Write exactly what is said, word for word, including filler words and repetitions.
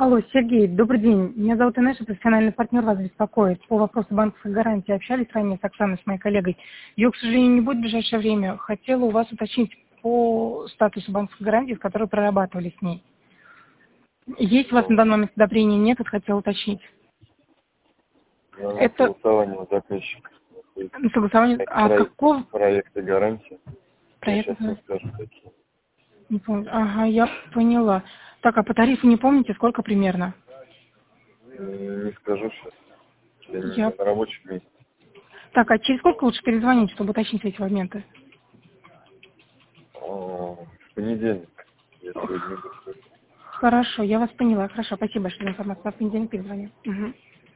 Алло, Сергей, добрый день. Меня зовут Инесса, профессиональный партнер вас беспокоит. По вопросу банковской гарантии общались ранее с Оксаной, с моей коллегой. Ее, к сожалению, не будет в ближайшее время. Хотела у вас уточнить по статусу банковской гарантии, с которой прорабатывали с ней. Есть у вас на Ну, данный момент одобрения? Нет, вот хотела уточнить. на Это согласование заказчик находится. согласование... А Проект, какого проекты гарантии. Я сейчас не проекта? скажу какие. Не помню. Ага, я поняла. Так, а по тарифу не помните, сколько примерно? М, Не скажу сейчас. Я не Я... на рабочем месте. Так, а через сколько лучше перезвонить, чтобы уточнить эти моменты? А, В понедельник, я сегодня не буду. Хорошо, я вас поняла. Хорошо, спасибо большое за информацию. В понедельник перезвоню. Мгм.